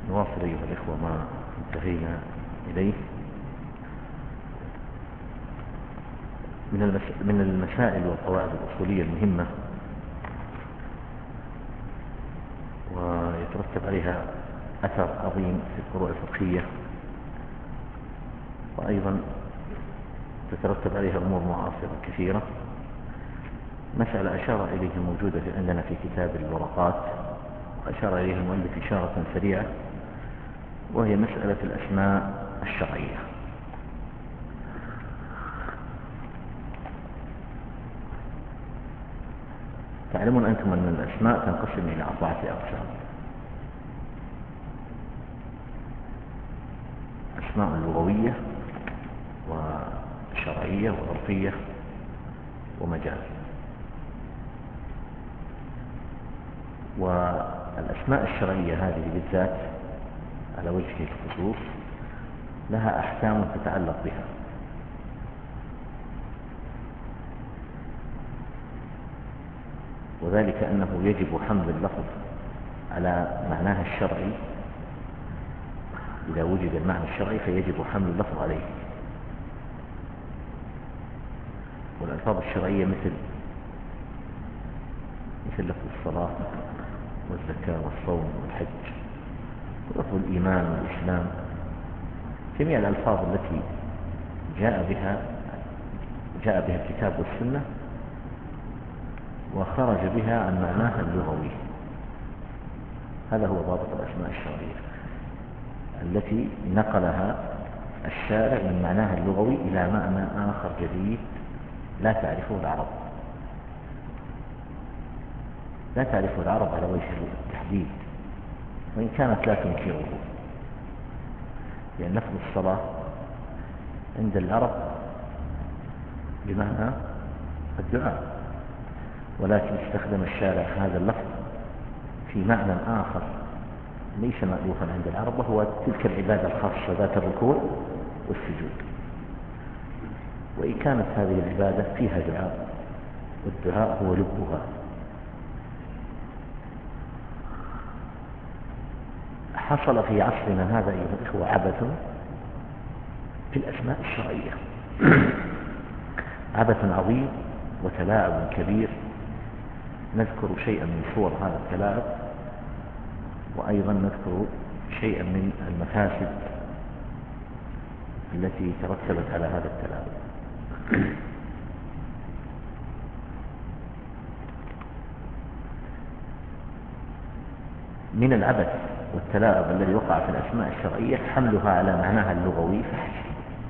نواصل أيها الإخوة ما انتهينا إليه من المسائل والقواعد الأصولية المهمة، ويترتب عليها أثر عظيم في الفروع الفقهية، وأيضا تترتب عليها أمور معاصرة كثيرة. مسألة أشار إليها موجودة عندنا في كتاب الورقات، وأشار إليها المؤلف إشارة سريعة، وهي مسألة الأسماء الشرعية. تعلمون أنتم أن الأسماء تنقسم إلى 4 أقسام: أسماء لغوية وشرعية وعرفية ومجاز. والأسماء الشرعية هذه بالذات على وجه الخصوص لها أحكام تتعلق بها، وذلك أنه يجب حمل اللفظ على معناها الشرعي. إذا وجد المعنى الشرعي فيجب حمل اللفظ عليه. والألفاظ الشرعية مثل لفظ الصلاة والزكاة والصوم والحج ولفظ الإيمان والإسلام، جميع الألفاظ التي جاء بها الكتاب والسنة وخرج بها عن معناها اللغوي. هذا هو ضابط الأسماء الشرعية التي نقلها الشارع من معناها اللغوي إلى معنى آخر جديد لا تعرفه العرب، لا تعرفه العرب على وجه التحديد، وإن كانت لا تنكره، لأن لفظ الصلاة عند العرب بمعنى الدعاء، ولكن استخدم الشارع هذا اللفظ في معنى آخر ليس مألوفا عند العرب، وهو تلك العبادة الخاصة ذات الركوع والسجود. وإن كانت هذه العبادة فيها دعاء، والدعاء هو لبها. حصل في عصرنا هذا أيها الإخوة عبث في الأسماء الشرعية، عبث عظيم وتلاعب كبير. نذكر شيئا من صور هذا التلاعب، وأيضا نذكر شيئا من المفاسد التي ترتبت على هذا التلاعب. من العبث والتلاعب الذي وقع في الأسماء الشرعية حملها على معناها اللغوي فحسب،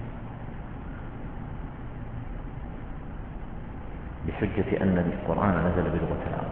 بحجة أن القرآن نزل بلغة العرب.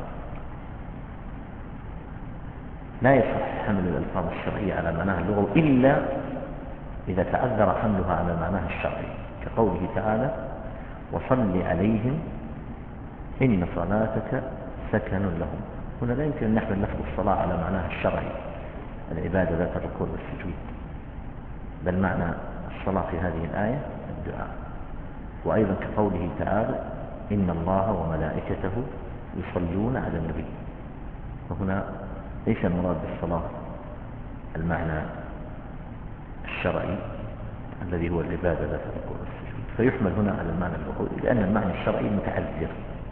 لا يصح حمل الألفاظ الشرعية على معناها اللغوي إلا إذا تعذر حملها على معناها الشرعي، كقوله تعالى: وصل عليهم إن صلاتك سكن لهم. هنا لا يمكن أن نحمل لفظ الصلاة على معناها الشرعي، العبادة ذات الركوع والسجود، بل معنى الصلاة في هذه الآية الدعاء. وأيضا كقوله تعالى: إن الله وملائكته يصلون على النبي. وهنا ليس المراد بالصلاة المعنى الشرعي الذي هو العبادة ذات الركوع والسجود، فيحمل هنا على المعنى اللغوي، لأن المعنى الشرعي متعذر.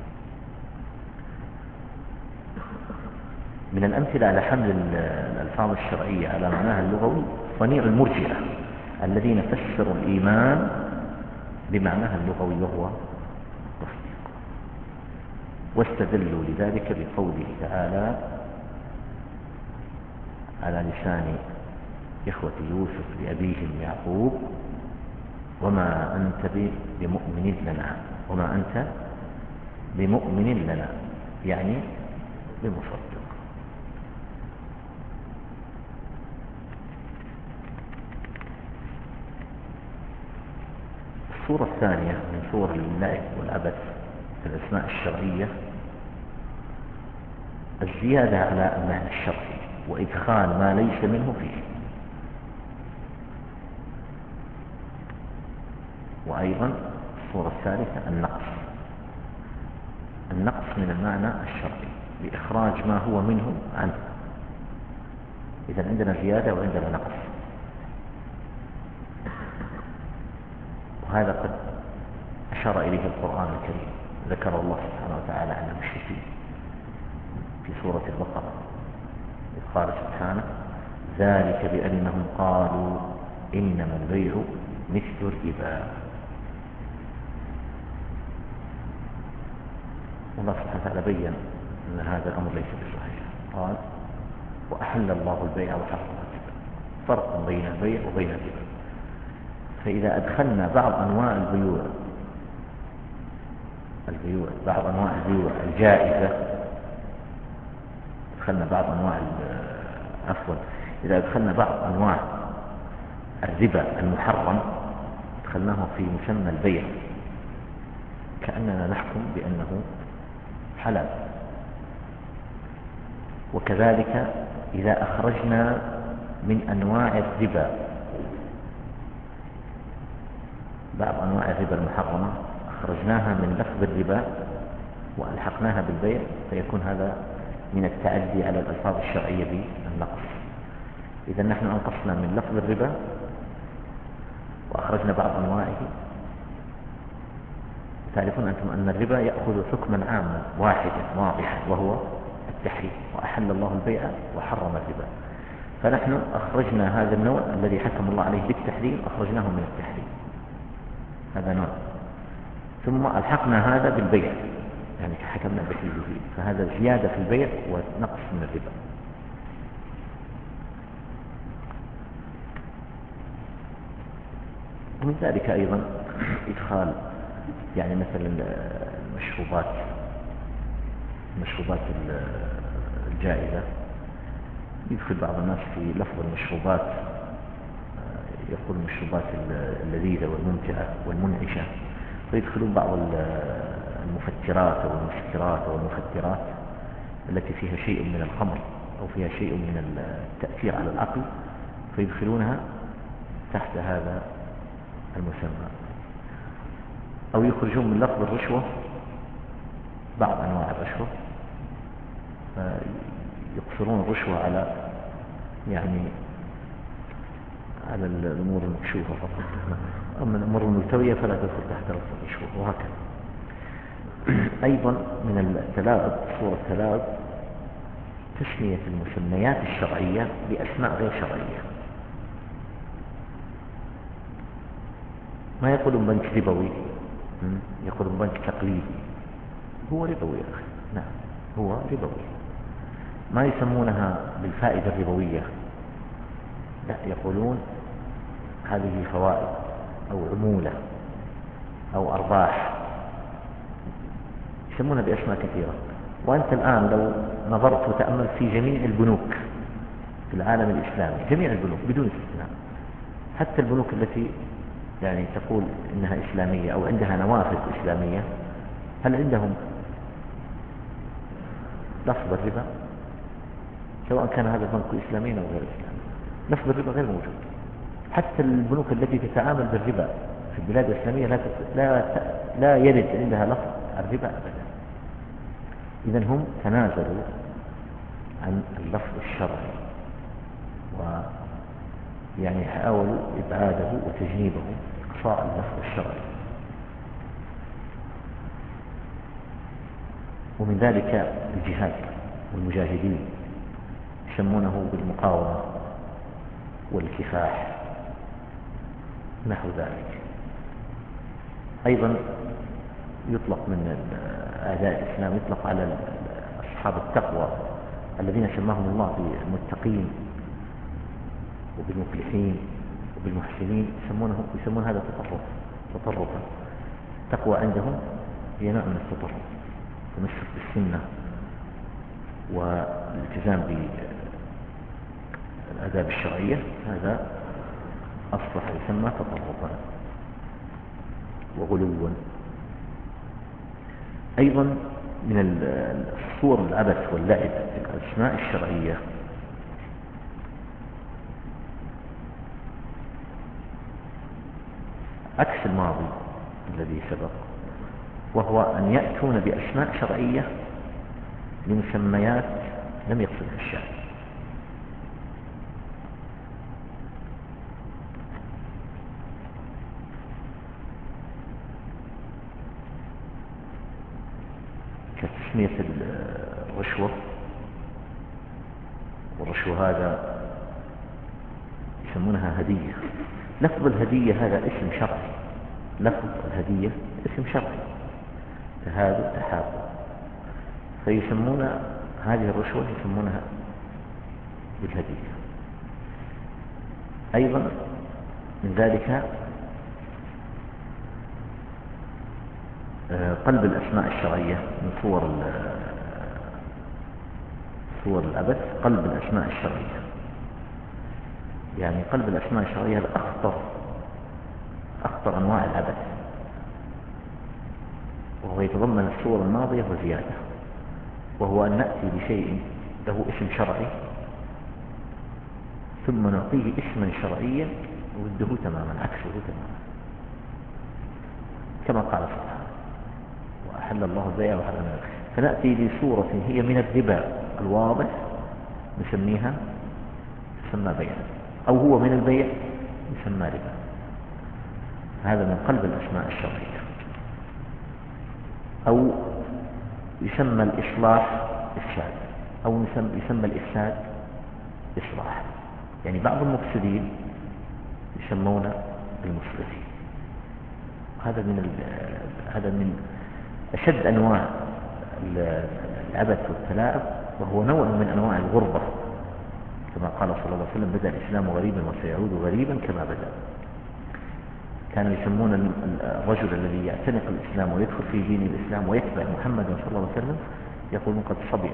من الأمثلة على حمل الألفاظ الشرعية على معناها اللغوي صنيع المرجئة الذين فسروا الإيمان بمعناها اللغوي وهو التصديق، واستدلوا لذلك بقوله تعالى على لسان إخوة يوسف لأبيهم يعقوب: وما أنت بمؤمن لنا، وما أنت بمؤمن لنا، يعني بمصدق. الصورة الثانية من صور اللعب والعبث في الأسماء الشرعية الزيادة على المعنى الشرعي وإدخال ما ليس منه فيه. وأيضا الصورة الثالثة النقص من المعنى الشرعي بإخراج ما هو منه عنه، إذن عندنا زيادة وعندنا نقص. وهذا قد أشار إليه القرآن الكريم، ذكر الله سبحانه وتعالى عن المشركين في سورة البقرة إذ قال سبحانه: ذلك بأنهم قالوا إنما البيع مثل الربا. الله سبحانه وتعالى بين أن هذا الأمر ليس بصحيح، قال: وأحل الله البيع وحرم الربا. فرق بين البيع وبين الربا. فإذا أدخلنا بعض أنواع البيوع بعض أنواع البيوع الجائزة، أدخلنا بعض أنواع إذا أدخلنا بعض أنواع الربا المحرم أدخلناه في مسمى البيع، كأننا نحكم بأنه حلال. وكذلك إذا أخرجنا من أنواع الربا بعض أنواع الربا المحرمة، أخرجناها من لفظ الربا وألحقناها بالبيع، فيكون هذا من التعدي على الألفاظ الشرعية بالنقص. إذا نحن أنقصنا من لفظ الربا وأخرجنا بعض أنواعه. تعرفون أنتم أن الربا يأخذ حكما عاما واحدا واضحا، وهو التحريم، وأحل الله البيع وحرم الربا. فنحن أخرجنا هذا النوع الذي حكم الله عليه بالتحريم، أخرجناه من التحريم، هذا نوع، ثم ألحقنا هذا بالبيع، يعني حكمنا بالحل فيه، فهذا زيادة في البيع ونقص من الربا. ومن ذلك أيضا إدخال يعني مثلا المشروبات الجائزة، يدخل بعض الناس في لفظ المشروبات، يقول المشروبات اللذيذة والممتعة والمنعشة، فيدخلون بعض المفترات أو المسكرات أو المخدرات التي فيها شيء من الخمر أو فيها شيء من التأثير على العقل، فيدخلونها تحت هذا المسمى. أو يخرجون من لفظ الرشوة بعض أنواع الرشوة، يقصرون الرشوة على على الأمور المكشوفة فقط، أما الأمور الملتوية فلا تدخل تحت لفظ الرشوة، وهكذا. أيضا من التلاعب، صورة التلاعب تسمية المسميات الشرعية بأسماء غير شرعية. ما يقولون بنك ربوي، يقولون بنك تقليدي. هو ربوي يا أخي، نعم هو ربوي. ما يسمونها بالفائدة الربوية، لا، يقولون هذه فوائد أو عمولة أو أرباح، يسمونها بأسماء كثيرة. وأنت الآن لو نظرت وتأملت في جميع البنوك في العالم الإسلامي، جميع البنوك بدون استثناء، حتى البنوك التي يعني تقول إنها إسلامية أو عندها نوافذ إسلامية، هل عندهم لفظ الربا؟ سواء كان هذا البنك إسلامي أو غير إسلامي، لفظ الربا غير موجود. حتى البنوك التي تتعامل بالربا في البلاد الإسلامية لا يرد عندها لفظ الربا أبدا. إذن هم تنازلوا عن اللفظ الشرعي، ويعني حاولوا إبعاده وتجنيبه، إقصاء اللفظ الشرعي. ومن ذلك الجهاد والمجاهدين، يسمونه بالمقاومة والكفاح نحو ذلك. أيضا يطلق من أعداء الإسلام، يطلق على أصحاب التقوى الذين سماهم الله بالمتقين وبالمفلحين وبالمحسنين، يسمون هذا تطرفا. التقوى عندهم هي نوع من التطرف، تمسك بالسنة والالتزام بالآداب الشرعية، هذا أصبح يسمى تطرفا وغلوا. أيضا من الصور العبث واللعب في الأسماء الشرعية عكس الماضي الذي سبق، وهو أن يأتون بأسماء شرعية لمسميات لم يقصدها الشارع. كتسمية الرشوة، والرشوة هذا يسمونها هدية. لفظ الهدية هذا اسم شرعي، لفظ الهدية اسم شرعي، تهادوا تحابوا، فيسمون هذه الرشوة يسمونها بالهدية. أيضا من ذلك قلب الأسماء الشرعية من صور العبث، قلب الأسماء الشرعية. يعني قلب الأسماء الشرعية هذا أخطر أنواع العبث، وهو يتضمن الصور الماضية وزيادة، وهو أن نأتي بشيء له اسم شرعي ثم نعطيه اسما شرعيا وده تماما عكسه تماما، كما قال سبحانه وأحل الله البيع وحرم الربا. فنأتي بصورة هي من الربا الواضح نسميها تسمى بيع، أو هو من البيع يسمى ربا. هذا من قلب الأسماء الشرعية. أو يسمى الإصلاح إفساد، أو يسمى الإفساد إصلاح. يعني بعض المفسدين يسمون المصلحين. هذا من أشد أنواع العبث والتلاعب، وهو نوع من أنواع الغربة، كما قال صلى الله عليه وسلم: بدأ الإسلام غريبا وسيعود غريبا كما بدأ. كانوا يسمون الرجل الذي يعتنق الإسلام ويدخل في دين الإسلام ويتبع محمد صلى الله عليه وسلم يقولون قد صبئ،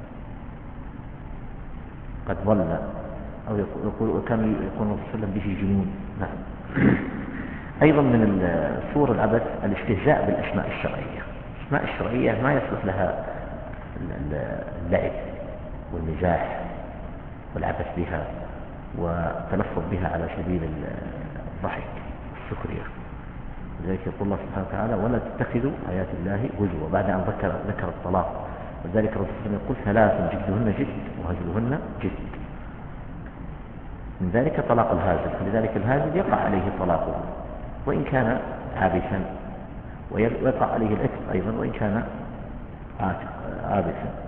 قد ضل، أو كانوا يقولون صلى الله عليه وسلم به جنون. نعم. أيضا من صور العبث الاستهزاء بالأسماء الشرعية. الأسماء الشرعية ما يصلح لها اللعب والمزاح والعبث بها والتلفظ بها على سبيل الضحك والسخرية. لذلك يقول الله سبحانه وتعالى: ولا تتخذوا آيات الله هزوا، بعد أن ذكر الطلاق. وذلك الرسول صلى الله عليه وسلم يقول: ثلاث جدهن جد وهزلهن جد. من ذلك طلاق الهازل، فلذلك الهازل يقع عليه طلاقه وإن كان عابثا، ويقع عليه العتق أيضا وإن كان عابثا.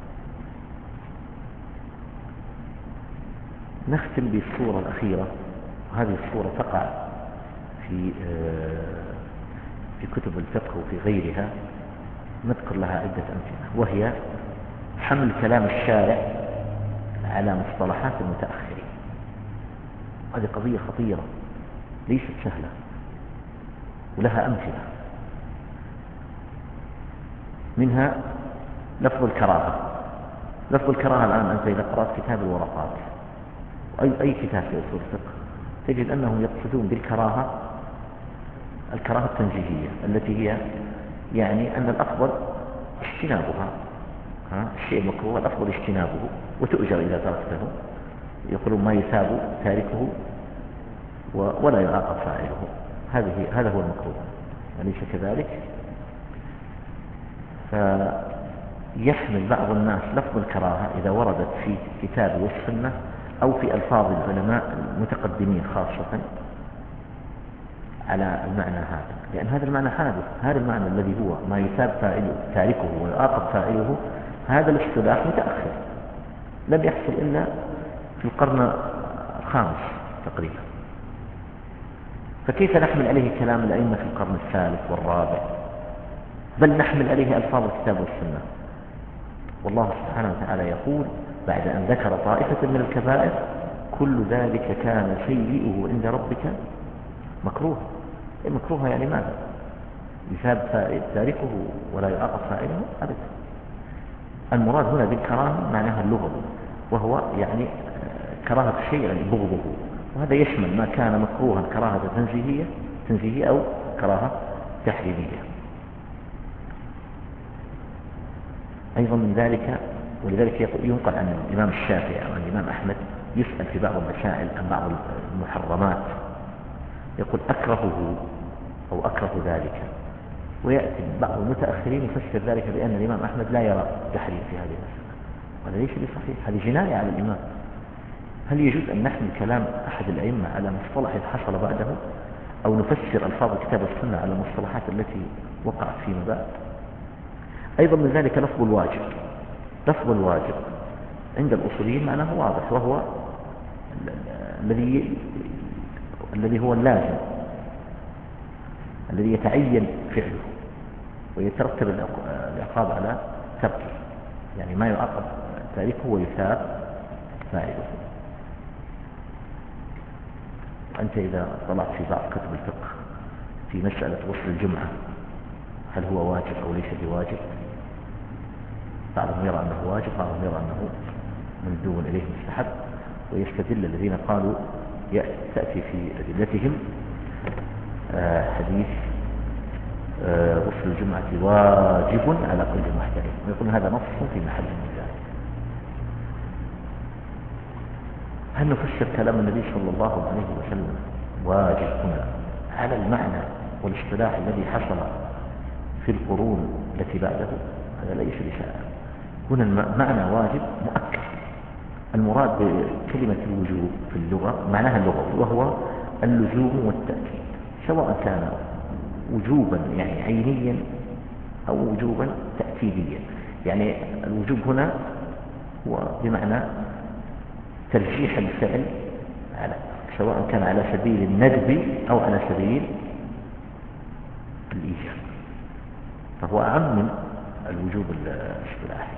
نختم بالصورة الأخيرة، وهذه الصورة تقع في كتب الفقه وفي غيرها، نذكر لها عدة أمثلة، وهي حمل كلام الشارع على مصطلحات المتأخرين. هذه قضية خطيرة ليست سهلة ولها أمثلة. منها لفظ الكراهة. لفظ الكراهة الآن أنت إذا قرأت كتاب الورقات أي كتاب في أصول الفقه تجد أنهم يقصدون بالكراهة الكراهة التنزيهية، التي هي يعني أن الأفضل اجتنابها. الشيء المكروه الأفضل اجتنابه وتؤجر إذا تركته. يقولون: ما يثاب تاركه ولا يعاقب فاعله. هذا هو المكروه، أليس كذلك؟ فيحمل بعض الناس لفظ الكراهة إذا وردت في كتاب والسنة أو في ألفاظ العلماء المتقدمين خاصة على المعنى هذا، لأن هذا المعنى حادث. هذا المعنى الذي هو ما يثاب تاركه ويعاقب فاعله، هذا الاصطلاح متأخر، لم يحصل إلا في القرن الخامس تقريبا. فكيف نحمل عليه كلام الأئمة في القرن الثالث والرابع، بل نحمل عليه ألفاظ الكتاب والسنة؟ والله سبحانه وتعالى يقول بعد أن ذكر طائفة من الكبائر: كل ذلك كان سيئه عند ربك مكروه. مكروه يعني ماذا؟ يثاب تاركه ولا يعاقب فاعله؟ أبدا. المراد هنا بالكراهة معناها اللغوي، وهو يعني كراهة الشيء يعني بغضه، وهذا يشمل ما كان مكروها كراهة تنزيهية أو كراهة تحريمية. أيضا من ذلك، ولذلك ينقل عن الإمام الشافعي أو عن الإمام أحمد يسأل في بعض المسائل عن بعض المحرمات يقول: أكرهه أو أكره ذلك، ويأتي بعض المتأخرين يفسر ذلك بأن الإمام أحمد لا يرى تحريم في هذه المسألة، وهذا ليس بصحيح، هذه جناية على الإمام. هل يجوز أن نحمل كلام أحد الأئمة على مصطلح حصل بعده، أو نفسر ألفاظ الكتاب والسنة على المصطلحات التي وقعت فيما بعد؟ أيضا من ذلك لفظ الواجب. لفظ الواجب عند الأصوليين معناه واضح، وهو الذي هو اللازم، الذي يتعين فعله ويترتب العقاب على تركه، يعني ما يعاقب تاركه ويثاب فاعله. أنت إذا طلعت في بعض كتب الفقه في مسألة غسل الجمعة هل هو واجب أو ليس بواجب، بعضهم يرى أنه واجب، بعضهم يرى أنه مندوب إليه مستحب، ويستدل الذين قالوا تأتي في أدلتهم حديث غسل الجمعة واجب على كل محترم، ويقول هذا نص في محل النزاع. هل نفسر كلام النبي صلى الله عليه وسلم واجب هنا على المعنى والاصطلاح الذي حصل في القرون التي بعده؟ هذا ليس بسائل. هنا المعنى واجب مؤكد. المراد بكلمة الوجوب في اللغة معناها اللغوي، وهو اللزوم والتأكيد، سواء كان وجوبا يعني عينيا أو وجوبا تأكيديا. يعني الوجوب هنا هو بمعنى ترجيح الفعل سواء كان على سبيل الندب أو على سبيل الإيجاب، فهو أعم من الوجوب الاصطلاحي.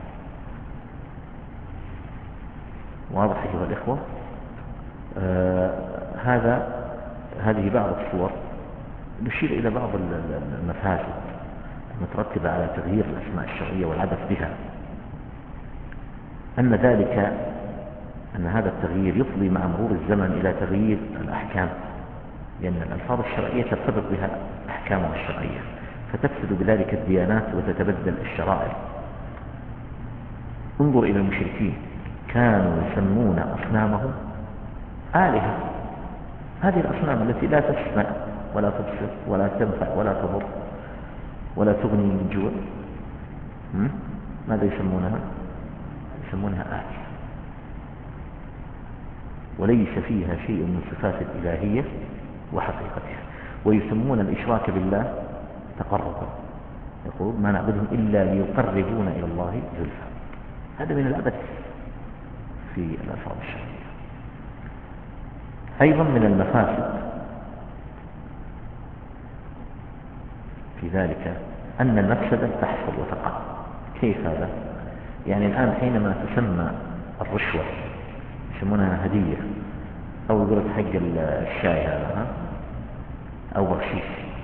واضح أيها الإخوة؟ هذه بعض الصور. نشير إلى بعض المفاسد المترتبة على تغيير الأسماء الشرعية والعبث بها، أن هذا التغيير يفضي مع مرور الزمن إلى تغيير الأحكام، لأن الألفاظ الشرعية ترتبط بها أحكامها الشرعية، فتفسد بذلك الديانات وتتبدل الشرائع. انظر إلى المشركين، كانوا يسمون أصنامهم آلهة. هذه الأصنام التي لا تسمع ولا تبصر ولا تنفع ولا تضر ولا تغني من جوع، ماذا يسمونها؟ يسمونها آلهة، وليس فيها شيء من صفات الإلهية وحقيقتها، ويسمون الإشراك بالله تقربا، يقول ما نعبدهم إلا ليقربونا إلى الله زلفى. هذا من العبث في الألفاظ الشرعية. أيضا من المفاسد في ذلك أن المفسدة تحصل وتقع. كيف هذا؟ يعني الآن حينما تسمى الرشوة يسمونها هدية، أو يقول لك حق الشاي هذا أو بخشيش،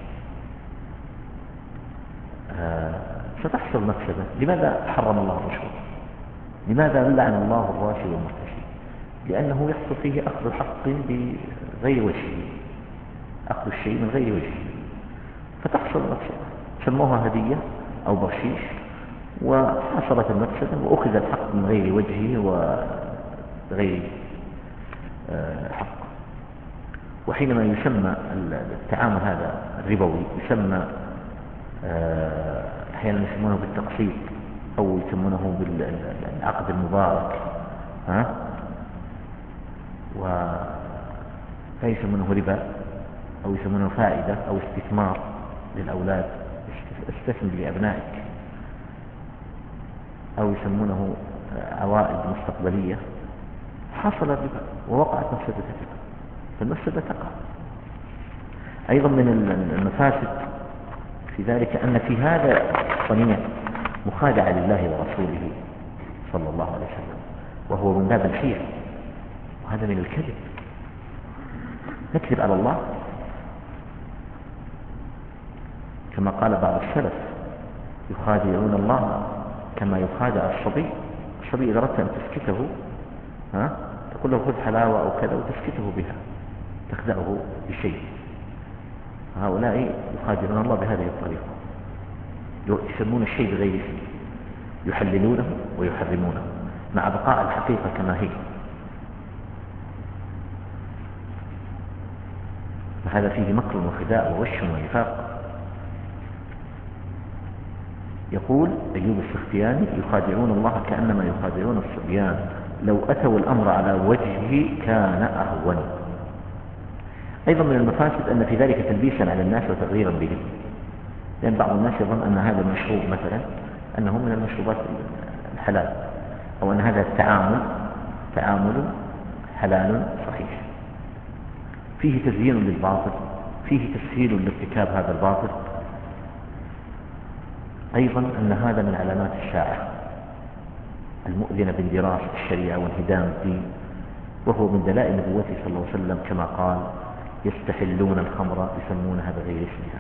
ستحصل مفسدة. لماذا حرم الله الرشوة؟ لماذا لعن الله الراشي والمرتشي؟ لأنه يحصل فيه أخذ الحق بغير وجهه، أخذ الشيء من غير وجهه، فتحصل مفسدة. سموها هدية أو بخشيش وحصلت المفسدة وأخذ الحق من غير وجهه وغير حق. وحينما يسمى التعامل هذا الربوي يسمى أحيانا يسمونه بالتقسيط أو يسمونه بالعقد المبارك، لا يسمونه ربا، أو يسمونه فائدة أو استثمار للأولاد، استثمر لأبنائك، أو يسمونه عوائد مستقبلية. حصل الربا ووقعت مفسدة الربا، فالمفسدة تقع. أيضا من المفاسد في ذلك أن في هذا الصنيع مخادعة لله ورسوله صلى الله عليه وسلم، وهو من باب الحيل، وهذا من الكذب. نكذب على الله كما قال بعض السلف يخادعون الله كما يخادع الصبي. الصبي إذا أردت أن تسكته تقول له خذ حلاوة أو كذا وتسكته بها، تخدعه بشيء. هؤلاء يخادعون الله بهذه الطريقة، يسمون الشيء بغير اسمه، يحللونه ويحرمونه مع بقاء الحقيقة كما هي. فهذا فيه مكر وخداع وغش ونفاق. يقول أيوب السختياني يخادعون الله كأنما يخادعون الصبيان، لو أتوا الأمر على وجهه كان أهون. أيضا من المفاسد أن في ذلك تلبيسا على الناس وتغييرا بهم، لأن بعض الناس يظن أن هذا المشروع مثلا أنه من المشروبات الحلال، أو أن هذا تعامل حلال صحيح، فيه تزيين للباطل، فيه تسهيل لارتكاب هذا الباطل. أيضا أن هذا من علامات الساعة المؤذنة باندراس الشريعة وانهدام الدين، وهو من دلائل نبوته صلى الله عليه وسلم كما قال: يستحلون الخمر يسمونها بغير اسمها.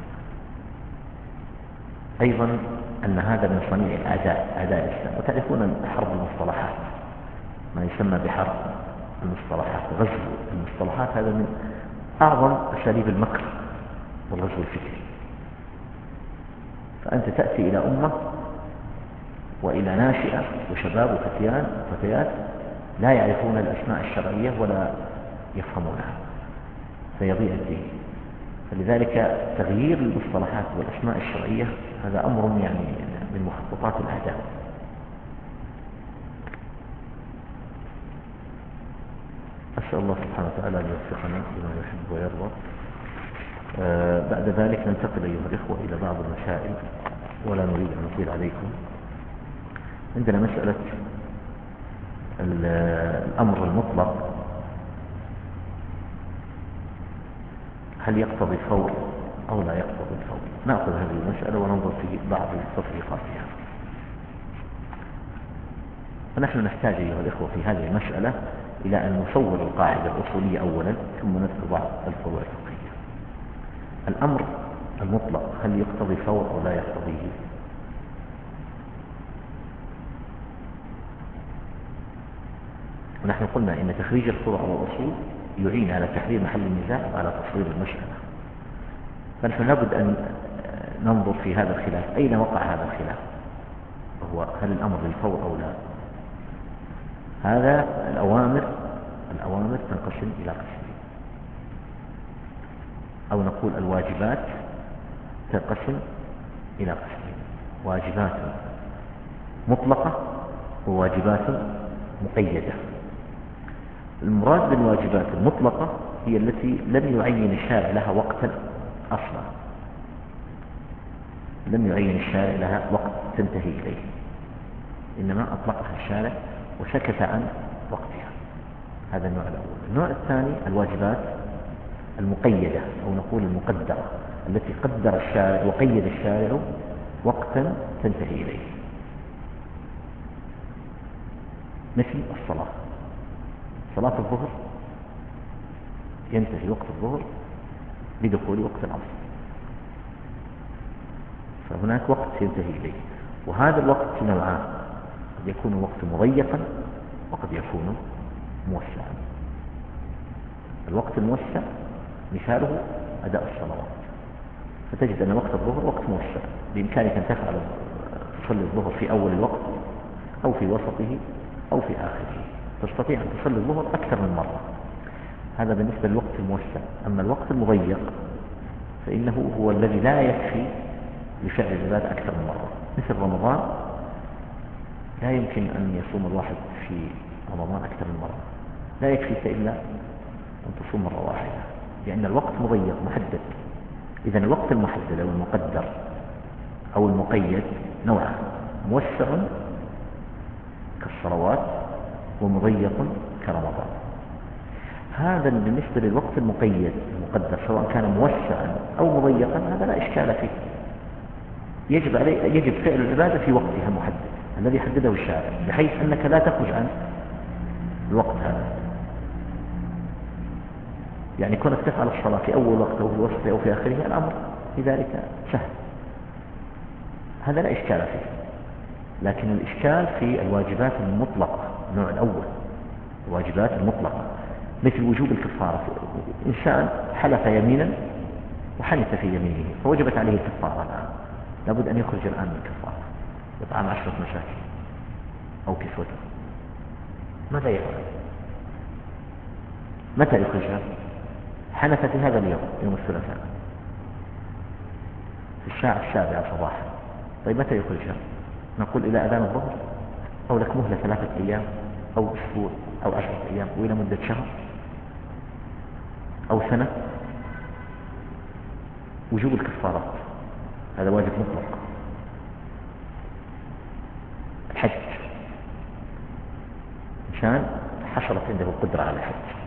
أيضا أن هذا من صنيع أعداء الإسلام. وتعرفون حرب المصطلحات، ما يسمى بحرب المصطلحات، غزو المصطلحات، هذا من أعظم أساليب المكر والغزو الفكري. فأنت تأتي إلى أمة وإلى ناشئة وشباب وفتيات لا يعرفون الأسماء الشرعية ولا يفهمونها، فيضيع الدين. فلذلك تغيير المصطلحات والأسماء الشرعية هذا أمر يعني من مخططات الأعداء. أسأل الله سبحانه وتعالى أن يوفقنا لما يحب ويرضى. بعد ذلك ننتقل أيها الإخوة إلى بعض المسائل، ولا نريد أن نطيل عليكم. عندنا مسألة الأمر المطلق، هل يقتضي الفور أو لا يقتضي الفور؟ نأخذ هذه المسألة وننظر في بعض التطبيقات فيها. فنحن نحتاج أيها الإخوة في هذه المسألة إلى أن نصور القاعدة الأصولية أولا، ثم نذكر بعض الفروع الفقهية. الأمر المطلق هل يقتضي الفور أو لا يقتضيه؟ ونحن قلنا إن تخريج الفروع والأصول يعين على تحرير محل النزاع وعلى تصوير المسألة. فنحن لابد أن ننظر في هذا الخلاف، أين وقع هذا الخلاف، وهو هل الأمر للفور أو لا. هذا الأوامر تنقسم إلى قسمين، أو نقول الواجبات تنقسم إلى قسمين: واجبات مطلقة وواجبات مقيدة. المراد بالواجبات المطلقة هي التي لم يعين الشارع لها وقتا أصلا، لم يعين الشارع لها وقت تنتهي إليه، إنما أطلقها الشارع وسكت عن وقتها. هذا النوع الأول. النوع الثاني الواجبات المقيدة، أو نقول المقدرة، التي قدر الشارع وقيد الشارع وقتا تنتهي إليه، مثل الصلاة. صلاة الظهر ينتهي وقت الظهر بدخول وقت العصر، فهناك وقت ينتهي إليه، وهذا الوقت نوعان: قد يكون وقت مضيقا وقد يكون موسعا. الوقت الموسع مثاله أداء الصلوات، فتجد أن وقت الظهر وقت موسع، بإمكانك أن تفعل تصلي الظهر في أول الوقت أو في وسطه أو في آخره، تستطيع أن تصلي الظهر أكثر من مرة. هذا بالنسبة للوقت الموسع. أما الوقت المضيق فإنه هو الذي لا يكفي لفعل العبادة أكثر من مرة. مثل رمضان، لا يمكن أن يصوم الواحد في رمضان أكثر من مرة، لا يكفيك إلا أن تصوم مرة واحدة، لأن الوقت مضيق محدد. إذا الوقت المحدد أو المقدر أو المقيد نوعان: موسع كالصلوات ومضيق كرمضان. هذا بالنسبة للوقت المقيد المقدر، سواء كان موسعا أو مضيقا، هذا لا إشكال فيه. يجب فعل العبادة في وقتها المحدد الذي حدده الشارع، بحيث أنك لا تخرج عن الوقت هذا. يعني كونك تفعل الصلاة في أول وقت أو في الوسط أو في آخره، الأمر في ذلك سهل، هذا لا إشكال فيه. لكن الإشكال في الواجبات المطلقة، النوع الأول، الواجبات المطلقة، مثل وجوب الكفارة. إنسان حلف يمينا وحنث في يمينه فوجبت عليه الكفارة الآن، لابد أن يخرج الآن من الكفارة، يطعم 10 مساكين أو كسوته. ماذا يفعل؟ متى يخرجها؟ حنث في هذا اليوم، يوم الثلاثاء، في الساعة 7 صباحا. طيب متى يخرجها؟ نقول إلى أذان الظهر، أو لك مهلة 3 أيام أو أسبوع أو 10 أيام، وإلى مدة شهر أو سنة. وجوب الكفارات هذا واجب مطلق.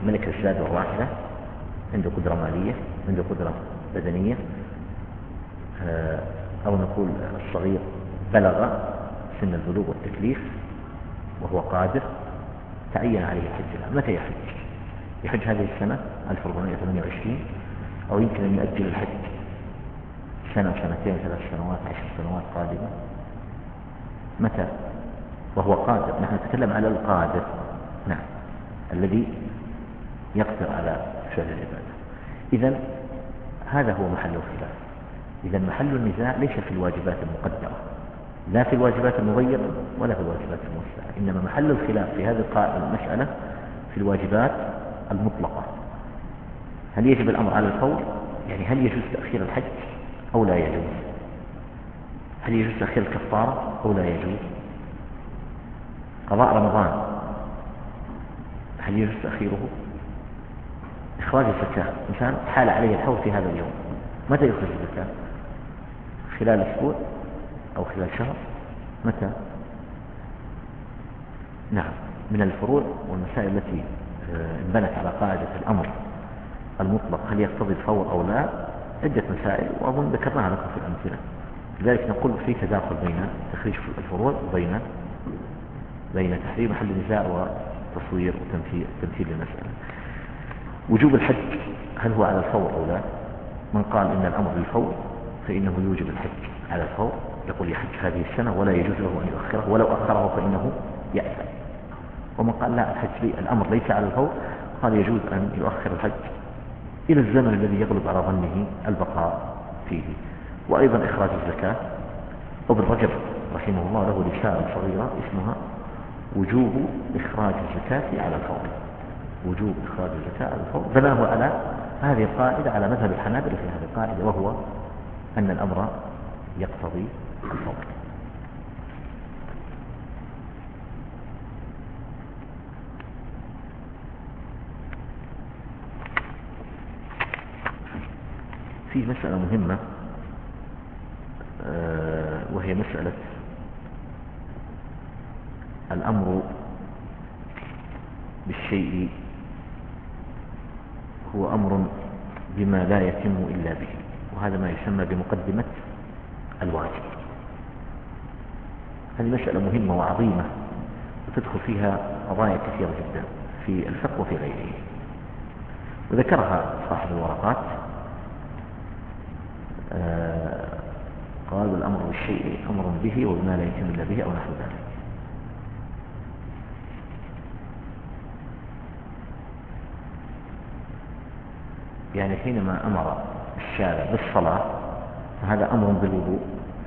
ملك الزاد والراحلة، عنده قدرة مالية، عنده قدرة بدنية، أو نقول الصغير بلغ سن البلوغ والتكليف وهو قادر، تعين عليه الحج الآن. متى يحج؟ يحج هذه السنة 1428، أو يمكن أن يؤجل الحج سنة وسنتين 3 سنوات 10 سنوات قادمة. متى؟ وهو قادر. نحن نتكلم على القادر، نعم، الذي يقدر على فعل العبادة. إذن هذا هو محل الخلاف. إذن محل النزاع ليس في الواجبات المقدرة، لا في الواجبات المضيقة ولا في الواجبات الموسعة، إنما محل الخلاف في هذه المسألة في الواجبات المطلقة. هل يجب الأمر على الفور؟ يعني هل يجوز تأخير الحج أو لا يجوز؟ هل يجوز تأخير الكفارة أو لا يجوز؟ قضاء رمضان هل يجوز تأخيره؟ إخراج الزكاة، إنسان حال عليه الحول في هذا اليوم، متى يخرج الزكاة؟ خلال أسبوع أو خلال شهر؟ متى؟ نعم. من الفروع والمسائل التي انبنت على قاعدة الأمر المطلق هل يقتضي الفور أو لا عدة مسائل، وأظن ذكرناها لكم في الأمثلة. لذلك نقول في تداخل بين تخريج الفروع وبين تحريم محل النزاع وتصوير وتمثيل للمسألة. وجوب الحج هل هو على الفور أو لا؟ من قال إن الأمر للفور فإنه يوجب الحج على الفور، يقول يحج هذه السنة ولا يجوز له أن يؤخره، ولو أخره فإنه يأثم. ومن قال لا، الأمر ليس على الفور، قال يجوز أن يؤخر الحج إلى الزمن الذي يغلب على ظنه البقاء فيه. وأيضا إخراج الزكاة. ابن رجب رحمه الله له رسالة صغيرة اسمها وجوب إخراج الزكاة على الفور. وجوب إخراج الزكاة على الفور، بناه على هذه القاعدة، على مذهب الحنابلة في هذه القاعدة، وهو أن الأمر يقتضي الفور. في مسألة مهمة وهي مسألة الأمر بالشيء هو أمر بما لا يتم إلا به، وهذا ما يسمى بمقدمة الواجب. هذه مسألة مهمة وعظيمة وتدخل فيها قضايا كثيرة جدا في الفقه وفي غيره، وذكرها صاحب الورقات. قال الأمر بالشيء أمر به وبما لا يتم إلا به أو نحو ذلك. يعني حينما أمر الشارع بالصلاة فهذا أمر بالوضوء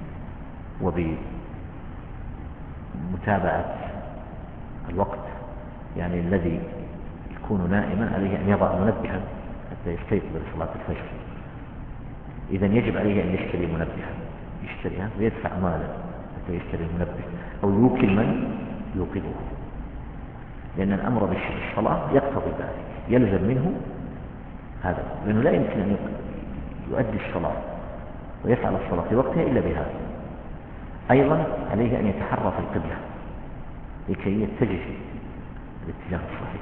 وبمتابعة الوقت، يعني الذي يكون نائما عليه أن يضع منبها حتى يستيقظ لصلاة الفجر. إذن يجب عليه أن يشتري منبها، يشتريها ويدفع مالا حتى يشتري المنبه، أو يوكل من يوقظه، لأن الأمر بالصلاة يقتضي ذلك، يلزم منه هذا، لأنه لا يمكن أن يؤدي الصلاة ويفعل الصلاة في وقتها إلا بهذا. أيضا عليه أن يتحرى في القبلة لكي يتجه الاتجاه الصحيح،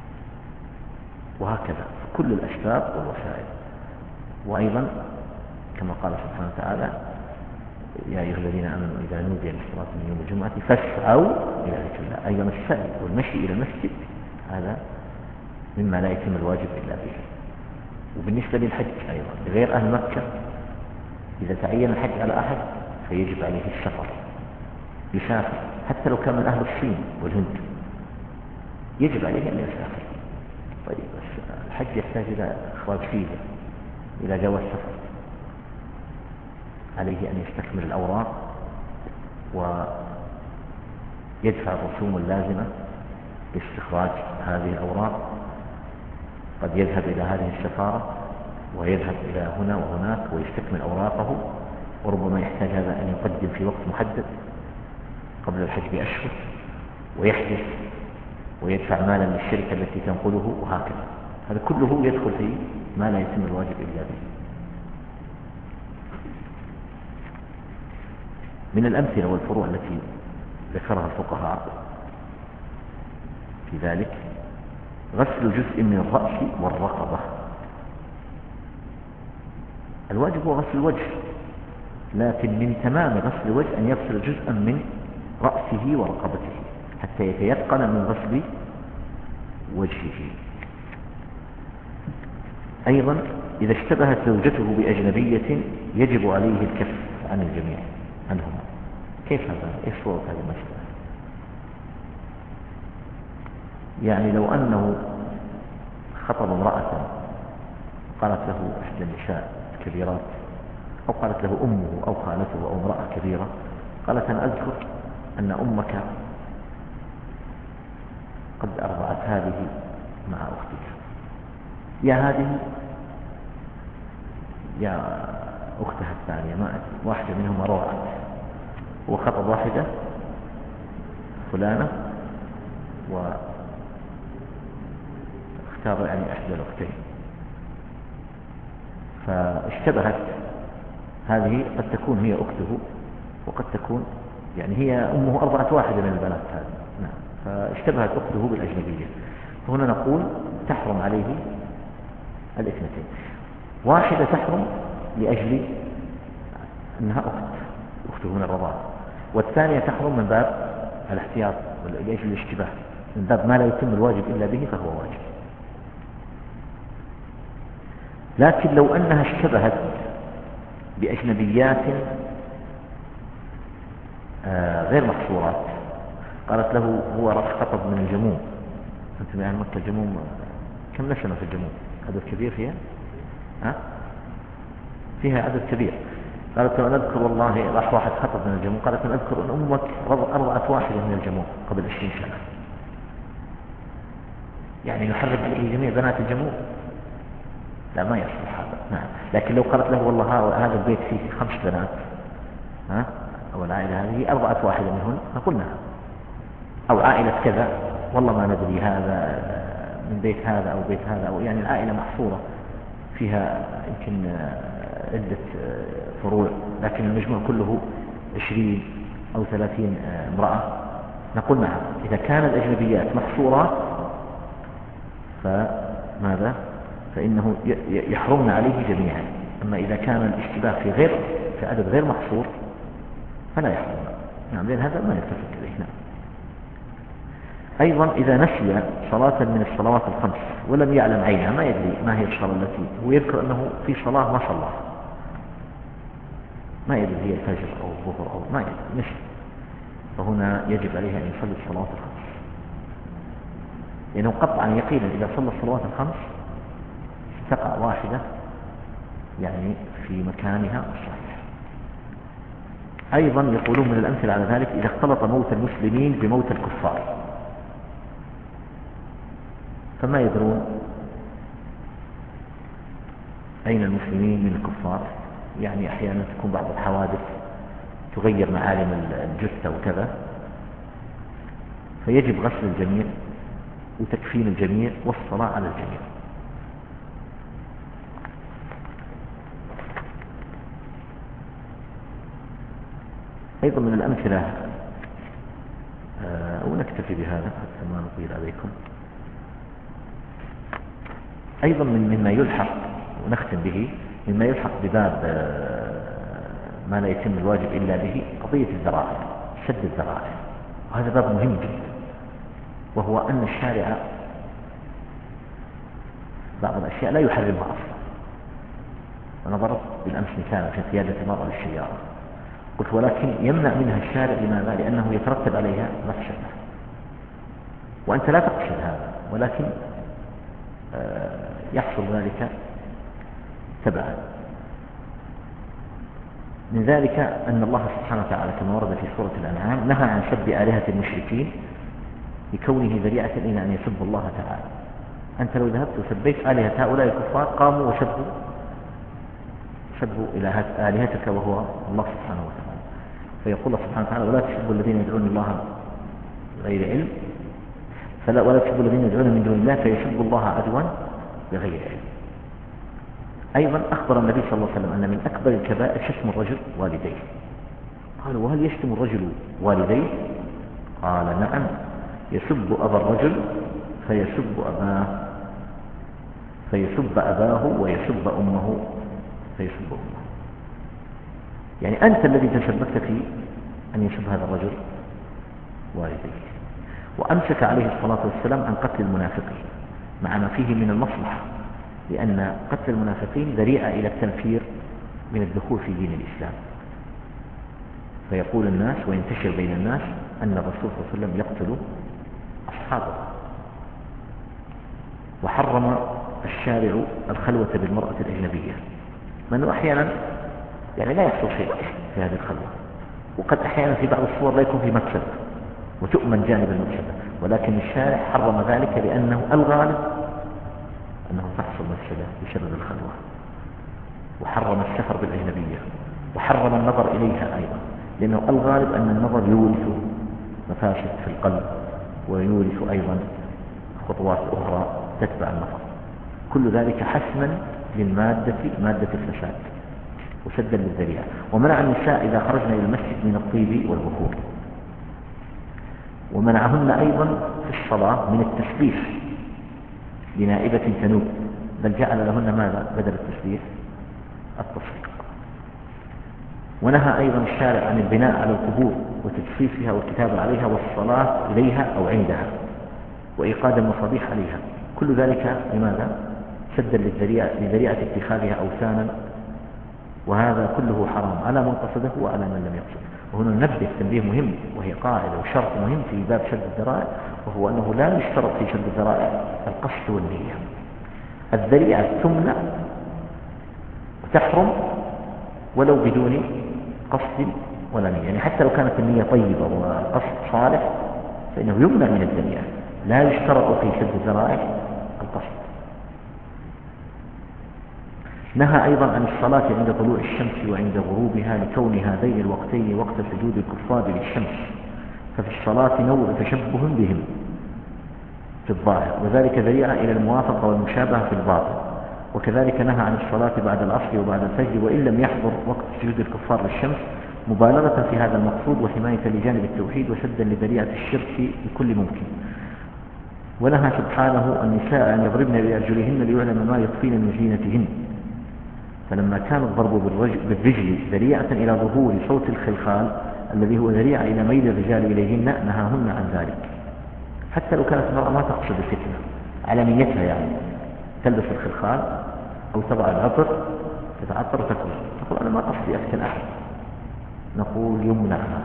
وهكذا في كل الأسباب والوسائل. وأيضا كما قال سبحانه وتعالى يا أيها الذين آمنوا إذا نودي للصلاة من يوم الجمعة فاسعوا إلى ذكر الله. أيضا السعي والمشي إلى المسجد هذا مما لا يتم الواجب إلا به. وبالنسبة للحج أيضا غير أهل مكة، إذا تعين الحج على أحد فيجب عليه السفر، يسافر حتى لو كان من أهل الصين والهند، يجب عليه أن يسافر. طيب بس الحج يحتاج إلى إخراج فيزا، إلى جواز سفر، عليه أن يستكمل الأوراق ويدفع الرسوم اللازمة لاستخراج هذه الأوراق. قد يذهب إلى هذه السفارة ويذهب إلى هنا وهناك ويستكمل أوراقه، وربما يحتاج هذا أن يقدم في وقت محدد قبل الحج بأشهر، ويحجز ويدفع مالا للشركة التي تنقله، وهكذا. هذا كله يدخل في ما لا يتم الواجب إلا به. من الأمثلة والفروع التي ذكرها الفقهاء في ذلك غسل جزء من الرأس والرقبة. الواجب هو غسل الوجه، لكن من تمام غسل الوجه أن يغسل جزءا من رأسه ورقبته حتى يتيقن من غسل وجهه. أيضا إذا اشتبهت زوجته بأجنبية يجب عليه الكف عن الجميع عنهما. كيف هذا؟ إيش صورة هذه المسألة؟ يعني لو أنه خطب امرأة قالت له إحدى النساء الكبيرات، أو قالت له أمه أو خالته أو امرأة كبيرة، قالت أنا أذكر أن أمك قد أرضعت هذه مع أختك، يا هذه يا أختها الثانية، ما واحدة منهما رضعت، وخطب واحدة فلانة واختار يعني إحدى الأختين، فاشتبهت هذه قد تكون هي أخته وقد تكون يعني هي أمه أرضعت واحدة من البنات هذه، نعم، فاشتبهت أخته بالأجنبية، فهنا نقول تحرم عليه الاثنتين. واحدة تحرم لأجل أنها أخته من الرضاعة، والثانية تحرم من باب الاحتياط لأجل الاشتباه، من باب ما لا يتم الواجب إلا به فهو واجب. لكن لو أنها اشتبهت بأجنبيات غير محصورات، قالت له هو خطب من الجموم، أنتم يعني مكة الجموم كم نسمة في الجموم؟ عدد كبير فيها؟ فيها عدد كبير. قالت له أنا أذكر والله راح واحد خطب من الجموم، قالت أنا أذكر أن أمك أرضعت واحدة من الجموم قبل 20 سنة، يعني يحرم عليه جميع بنات الجموم؟ لا، ما يصلح هذا. نعم، لكن لو قالت له والله هذا البيت فيه 5 بنات، أو العائلة هذه أرضعت واحدة منهن، نقول نعم، أو عائلة كذا والله ما ندري هذا من بيت هذا أو بيت هذا، أو يعني العائلة محصورة فيها يمكن عدة فروع، لكن المجموع كله 20 أو 30 امرأة، نقول نعم. إذا كان الأجنبيات محصورات فماذا؟ فإنه يحرمن عليه جميعا. أما إذا كان الاشتباه في عدد غير محصور فلا يحرم، نعم، لأن هذا ما يلتفت إليه. نعم. أيضا إذا نسي صلاة من الصلوات الخمس ولم يعلم عينها، ما يدري ما هي الصلاة التي هو يذكر أنه في صلاة ما صلى، ما يدري هي الفجر أو الظهر أو ما يدري، نسي، فهنا يجب عليه أن يصلي الصلوات الخمس، لأنه قطعا يقينا إذا صلى الصلوات الخمس تقع واحدة يعني في مكانها الصحيح. أيضا يقولون من الأمثلة على ذلك إذا اختلط موت المسلمين بموت الكفار، فما يدرون أين المسلمين من الكفار، يعني أحيانا تكون بعض الحوادث تغير معالم الجثة وكذا، فيجب غسل الجميع وتكفين الجميع والصلاة على الجميع. أيضا من الأمثلة ونكتفي بهذا حتى ما نطيل عليكم. أيضا مما يلحق ونختم به، مما يلحق بباب ما لا يتم الواجب إلا به قضية الذرائع، سد الذرائع، وهذا باب مهم جدا، وهو أن الشارع بعض الأشياء لا يحرمها أصلا. وأنا ضربت بالأمس مثالا في قيادة المرأة للسيارة، قلت ولكن يمنع منها الشارع، لماذا؟ لأنه يترتب عليها مفسدة، وأنت لا تقصد هذا، ولكن يحصل ذلك تبعا. من ذلك أن الله سبحانه وتعالى كما ورد في سورة الأنعام نهى عن سب آلهة المشركين لكونه ذريعة إلى أن يسبوا الله تعالى. أنت لو ذهبت وسبيت آلهة هؤلاء الكفار قاموا وسبوا آلهتك وهو الله سبحانه وتعالى. فيقول الله سبحانه وتعالى ولا تسبوا الذين يدعون الله بغير علم، ولا تسبوا الذين يدعون من دون الله فيسبوا الله عدوا بغير علم. أيضا أخبر النبي صلى الله عليه وسلم أن من أكبر الكبائر شتم الرجل والديه. قالوا وهل يشتم الرجل والديه؟ قال نعم، يسب أبا الرجل فيسب أباه ويسب أمه فيسب أمه. يعني أنت الذي تسببت في أن يسب هذا الرجل والديك. وأمسك عليه الصلاة والسلام عن قتل المنافقين مع ما فيه من المصلحة، لأن قتل المنافقين ذريعة إلى التنفير من الدخول في دين الإسلام، فيقول الناس وينتشر بين الناس أن الرسول صلى الله عليه وسلم يقتل أصحابه. وحرم الشارع الخلوة بالمرأة الأجنبية، لأنه أحيانا يعني لا يحصل شيء في هذه الخلوة، وقد أحيانا في بعض الصور لا يكون في مفسدة وتؤمن جانب المفسدة، ولكن الشارع حرم ذلك لأنه الغالب أنه تحصل مفسدة بسبب الخلوة. وحرم السفر بالأجنبية، وحرم النظر إليها أيضا، لأنه الغالب أن النظر يورث مفاسد في القلب ويورث أيضا خطوات أخرى تتبع النظر. كل ذلك حسما مادة الفساد وسدا للذريعة. ومنع النساء إذا خرجن إلى المسجد من الطيب والبخور، ومنعهن أيضا في الصلاة من التسبيح لنائبة تنوب، بل جعل لهن ماذا بدل التسبيح؟ التصفيق. ونهى أيضا الشارع عن البناء على القبور وتجسيسها والكتابة عليها والصلاة إليها أو عندها وإيقاد المصابيح عليها. كل ذلك لماذا؟ سدا لذريعة اتخاذها أوثانا، وهذا كله حرام على من قصده وعلى من لم يقصده. وهنا ننبه تنبيه مهم، وهي قاعدة وشرط مهم في باب سد الذرائع، وهو أنه لا يشترط في سد الذرائع القصد والنية. الذريعة تمنع وتحرم ولو بدون قصد ولا نية، يعني حتى لو كانت النية طيبة والقصد صالح فإنه يمنع من الذريعة. لا يشترط في سد الذرائع القصد. نهى أيضا عن الصلاة عند طلوع الشمس وعند غروبها، لكون هذين الوقتين وقت سجود الكفار للشمس، ففي الصلاة نوع تشبه بهم في الظاهر، وذلك ذريعة إلى الموافقة والمشابهة في الباطن. وكذلك نهى عن الصلاة بعد العصر وبعد الفجر وإن لم يحضر وقت سجود الكفار للشمس، مبالغة في هذا المقصود وحماية لجانب التوحيد وسدا لذريعة الشرك بكل ممكن. ونهى سبحانه النساء أن يضربن بأرجلهن ليعلم ما يخفين من زينتهن، فلما كان الضرب بالرجل ذريعة إلى ظهور صوت الخلخال الذي هو ذريعة إلى ميل الرجال إليهن نهاهن عن ذلك، حتى لو كانت المرأة ما تقصد الفتنة على نيتها، يعني تلبس الخلخال أو تضع العطر تتعطر وتخرج تقول أنا ما قصدي أفتن أحد، نقول يمنعها.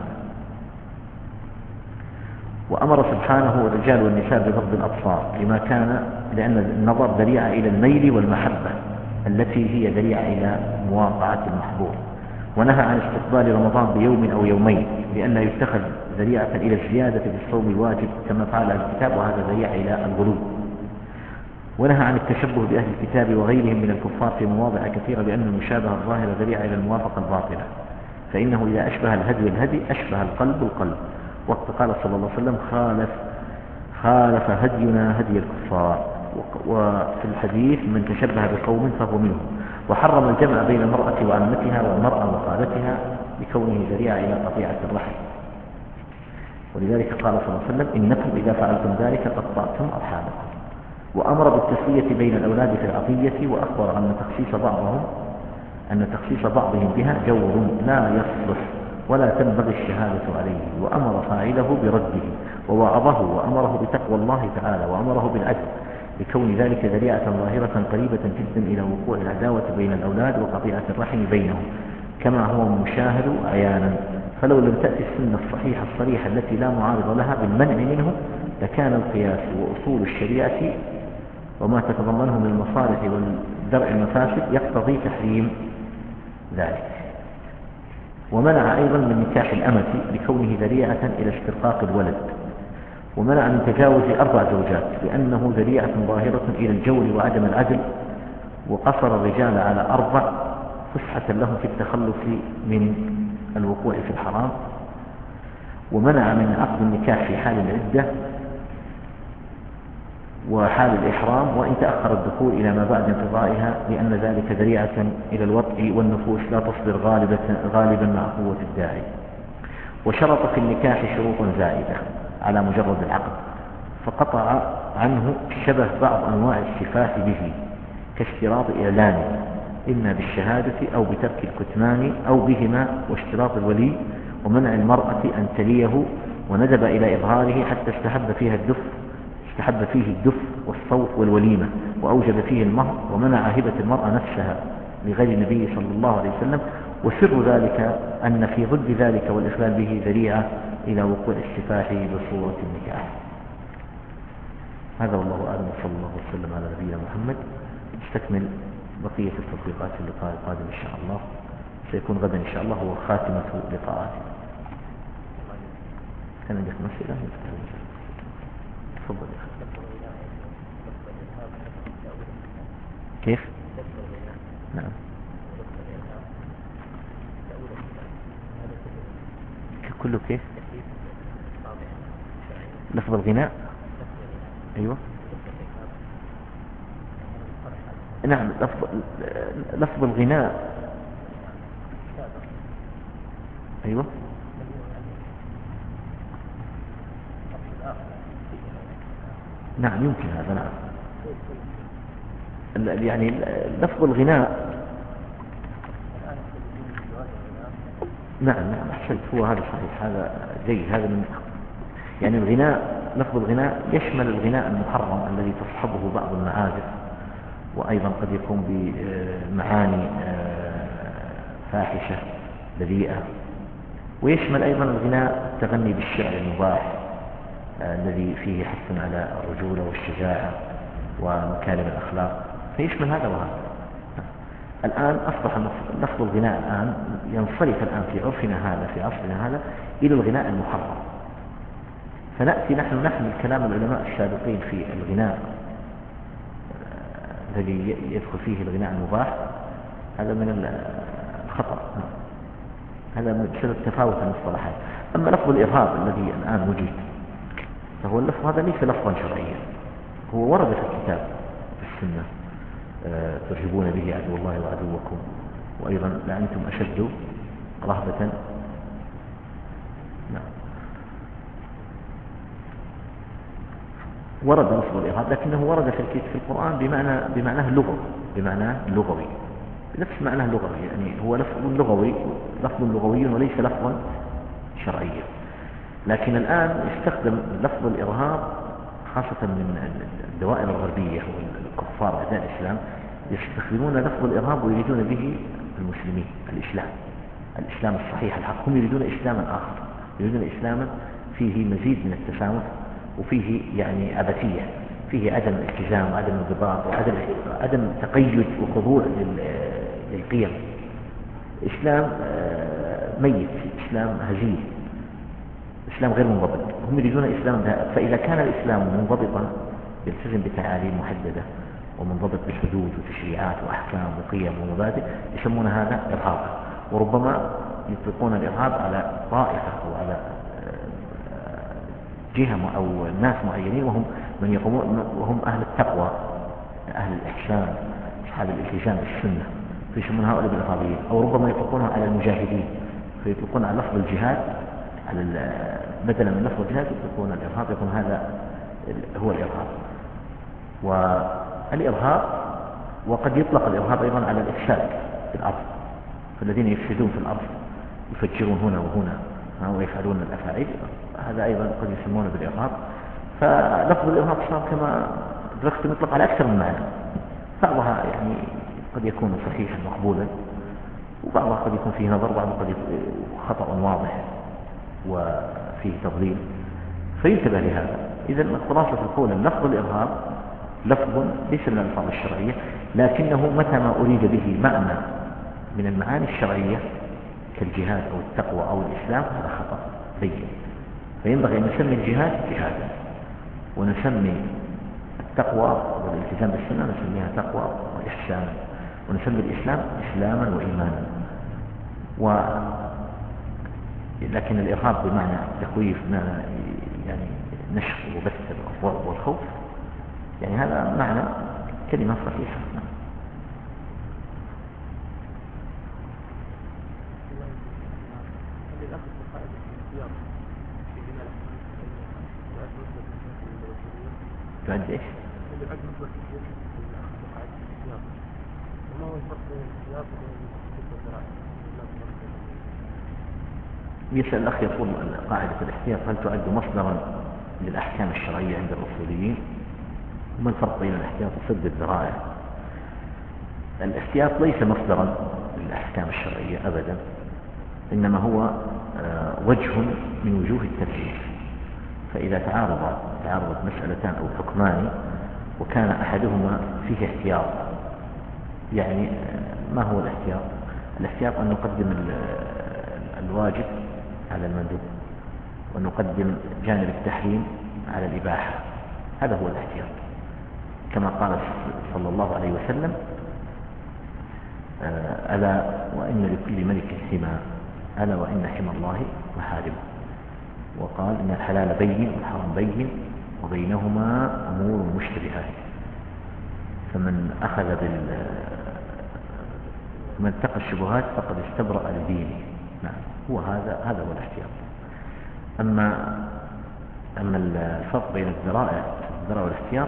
وأمر سبحانه الرجال والنساء بغض الأبصار لأن النظر ذريعة إلى الميل والمحبة التي هي ذريعة إلى مواقعة المحظور. ونهى عن استقبال رمضان بيوم أو يومين لأنه يتخذ ذريعة إلى الزيادة في الصوم الواجب كما فعل الكتاب، وهذا ذريعة إلى الغلو. ونهى عن التشبه بأهل الكتاب وغيرهم من الكفار في مواضع كثيرة، لأن المشابهة الظاهرة ذريعة إلى الموافقة الباطنة، فإنه إذا أشبه الهدي أشبه القلب. وقت قال صلى الله عليه وسلم خالف هدينا هدي الكفار، وفي الحديث من تشبه بقوم فهو منهم. وحرم الجمع بين المرأة وعمتها والمرأة وخالتها لكونه ذريعة إلى قطيعة الرحم، ولذلك قال صلى الله عليه وسلم إنكم إذا فعلتم ذلك قطعتم أرحامكم. وأمر بالتسوية بين الأولاد في العطية، وأخبر أن تخصيص بعضهم بها جور لا يصلح ولا تنبغي الشهادة عليه، وأمر فاعله برده ووعظه وأمره بتقوى الله تعالى وأمره بالعدل، لكون ذلك ذريعة ظاهرة قريبة جدا إلى وقوع العداوة بين الأولاد وقطيعة الرحم بينهم كما هو مشاهد عيانا. فلو لم تأتي السنة الصحيحة الصريحة التي لا معارض لها بالمنع منه لكان القياس وأصول الشريعة وما تتضمنه من المصالح والدرء المفاسد يقتضي تحريم ذلك. ومنع أيضا من نكاح الأمة لكونه ذريعة إلى استرقاق الولد. ومنع من تجاوز 4 زوجات لأنه ذريعة ظاهرة إلى الجور وعدم العدل، وقصر الرجال على 4 فسحة لهم في التخلص من الوقوع في الحرام. ومنع من عقد النكاح في حال العدة وحال الإحرام وإن تأخر الدخول إلى ما بعد انقضائها، لأن ذلك ذريعة إلى الوطء والنفوس لا تصبر غالبا مع قوة الداعي. وشرط في النكاح شروطا زائدة على مجرد العقد، فقطع عنه شبه بعض أنواع السفاح به كاشتراط إعلانه إما بالشهادة أو بترك الكتمان أو بهما، واشتراط الولي، ومنع المرأة أن تليه، وندب إلى إظهاره حتى استحب فيه الدف والصوت والوليمة، وأوجب فيه المهر، ومنع هبة المرأة نفسها لغير النبي صلى الله عليه وسلم. وسر ذلك أن في ضد ذلك والإخلال به ذريعة إلى وقوع السفاح بصورة النكاح. هذا والله أعلم، وصلى الله وسلم على نبينا محمد. نستكمل بقية التطبيقات في اللقاء القادم إن شاء الله، سيكون غدا إن شاء الله هو خاتمة لقاءاتنا. كان عندك مسألة؟ تفضل. كيف؟ نعم. كله كيف؟ لفظ الغناء. أيوة. نعم، لفظ الغناء. أيوة. نعم يمكن هذا. نعم يعني لفظ الغناء. نعم أحسنت، هو هذا صحيح، هذا جيد. هذا من يعني الغناء، لفظ الغناء يشمل الغناء المحرم الذي تصحبه بعض المعازف، وأيضا قد يكون بمعاني فاحشة بذيئة، ويشمل أيضا الغناء التغني بالشعر المباح الذي فيه حث على الرجولة والشجاعة ومكارم الأخلاق، فيشمل هذا وهذا. الآن أصبح لفظ الغناء الآن ينصرف الآن في عرفنا هذا، في عصرنا هذا، إلى الغناء المحرم. فنأتي نحن نحمل كلام العلماء السابقين في الغناء الذي يدخل فيه الغناء المباح، هذا من الخطأ، هذا بسبب تفاوت المصطلحات. أما لفظ الإرهاب الذي الآن وجد، فهو اللفظ هذا ليس لفظا شرعيا، هو ورد في الكتاب في السنة، ترهبون به عدو الله وعدوكم، وأيضا لأنتم أشد رهبة. نعم. ورد لفظ الإرهاب، لكنه ورد في القرآن بمعناه اللغوي، نفس معناه اللغوي، يعني هو لفظ لغوي وليس لفظا شرعيا. لكن الآن يستخدم لفظ الإرهاب خاصة من الدوائر الغربية والكفار أعداء الإسلام، يستخدمون لفظ الإرهاب ويريدون به المسلمين الإسلام الصحيح الحق. هم يريدون إسلاما آخر، يريدون إسلاما فيه مزيد من التسامح، وفيه يعني عبثية، فيه عدم التزام وعدم انضباط وعدم تقيد وخضوع للقيم. إسلام ميت، إسلام هزيل، إسلام غير منضبط. هم يريدون إسلام، فإذا كان الإسلام منضبطا يلتزم بتعاليم محددة ومنضبط بحدود وتشريعات وأحكام وقيم ومبادئ، يسمون هذا إرهابا. وربما يطلقون الإرهاب على طائفة أو على جهة أو ناس معينين، وهم من يقومون، وهم أهل التقوى، أهل الإحسان، أصحاب الالتزام بالسنة، فيسمون هؤلاء بالإرهابيين. أو ربما يطلقونها على المجاهدين، فيطلقون على لفظ الجهاد، بدلا من لفظ الجهاد يطلقون الإرهاب، يكون هذا هو الإرهاب. والإرهاب، وقد يطلق الإرهاب أيضا على الإفساد في الأرض، فالذين يفسدون في الأرض يفجرون هنا وهنا ويفعلون الأفاعيل، هذا أيضا قد يسمونه بالإرهاب. فلفظ الإرهاب صار كما أدركت يطلق على أكثر من معنى، بعضها يعني قد يكون صحيحا مقبولا، وبعضها قد يكون فيه نظر، بعضها قد يكون خطأ واضح وفيه تضليل، فينتبه لهذا. إذا خلاصة القول لفظ الإرهاب لفظ ليس من الألفاظ الشرعية، لكنه متى ما أريد به معنى من المعاني الشرعية كالجهاد أو التقوى أو الإسلام، هذا خطأ بين. فينبغي أن نسمي الجهاد جهادا، ونسمي التقوى والالتزام بالسنة نسميها تقوى وإحسانا، ونسمي الإسلام إسلاما وإيمانا. لكن الإرهاب بمعنى تخويف، بمعنى يعني نشر وبث الرعب والخوف، يعني هذا معنى كلمة صحيحة. تعد إيش؟ اللي بعد مصلحة الدين الاحتياط، وما هو الفرق بين الاحتياط وبين سد الذرائع؟ يسأل الأخ يقول قاعدة الاحتياط هل تعد مصدرا للأحكام الشرعية عند الأصوليين؟ وما الفرق بين الاحتياط وسد الذرائع؟ الاحتياط ليس مصدرا للأحكام الشرعية أبدا، إنما هو وجه من وجوه التكليف. فإذا تعارضت مسألتان أو حكمان وكان أحدهما فيه احتياط، يعني ما هو الاحتياط؟ الاحتياط أن نقدم الواجب على المندوب، ونقدم جانب التحريم على الإباحة، هذا هو الاحتياط. كما قال صلى الله عليه وسلم: ألا وإن لكل ملك حمى، ألا وإن حمى الله محارمه. وقال: إن الحلال بين والحرام بين وبينهما أمور مشتبهات، فمن أخذ من اتقى الشبهات فقد استبرأ لدينه. نعم، هذا هو الاحتياط. أما الفرق بين الذرائع والاحتياط،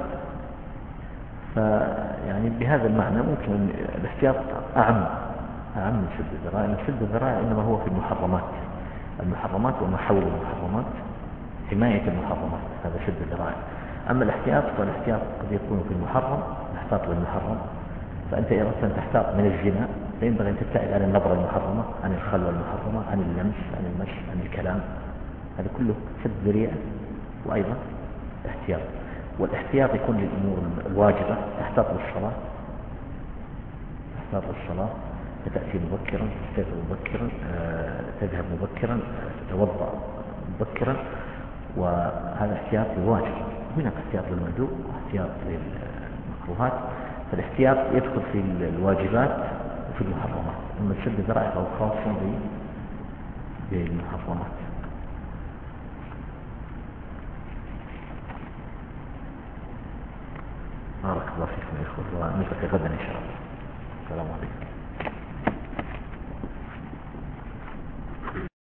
فيعني بهذا المعنى ممكن الاحتياط أعم من سد الذرائع، لأن سد الذرائع إنما هو في المحرمات وما حول المحرمات، حماية المحرمات، هذا سد الذرائع. أما الاحتياط فالاحتياط قد يكون في المحرم، نحتاط للمحرم. فأنت إذا أردت أن تحتاط من الزنا فينبغي أن تبتعد عن النظرة المحرمة، عن الخلوة المحرمة، عن اللمس، عن المس، عن الكلام، هذا كله سد ذريعة وأيضا احتياط. والاحتياط يكون للأمور الواجبة، تحتاط للصلاة، فتأتي مبكرا، تستيقظ مبكرا، تذهب مبكرا، تتوضأ مبكرا، وهذا احتياط للواجب. هناك احتياط للمندوب واحتياط للمكروهات، فالاحتياط يدخل في الواجبات وفي المحرمات. أما سد الذرائع فهو خاص بالمحرمات. بارك الله فيكم يا إخوة، ونلتقي غدا إن شاء الله. السلام عليكم.